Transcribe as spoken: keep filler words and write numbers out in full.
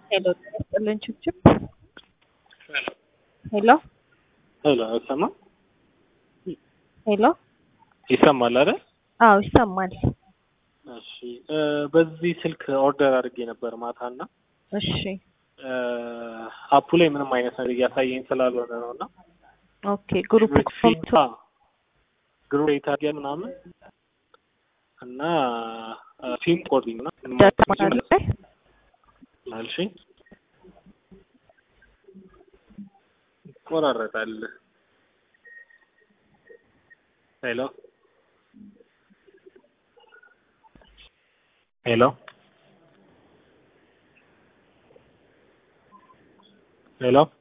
Hello, excellent chip chip. ሄሎ ሄሎ አይሰማም? ሄሎ ይሰማል አይደል? አዎ ይሰማል። እሺ በዚህ ስልክ ኦርደር አድርጌ ነበር ማታና እሺ አፑ ላይ ምንም አይነት ነገር እያሳየኝ ስላልሆነ ነውና ኦኬ ግሩፕ ኮምፕ ግሩፕ ታዲያ ምናምን እና ፊልም ኮዲንግ ነው ማለሽ ቆራረጣል። ሄሎ ሄሎ ሄሎ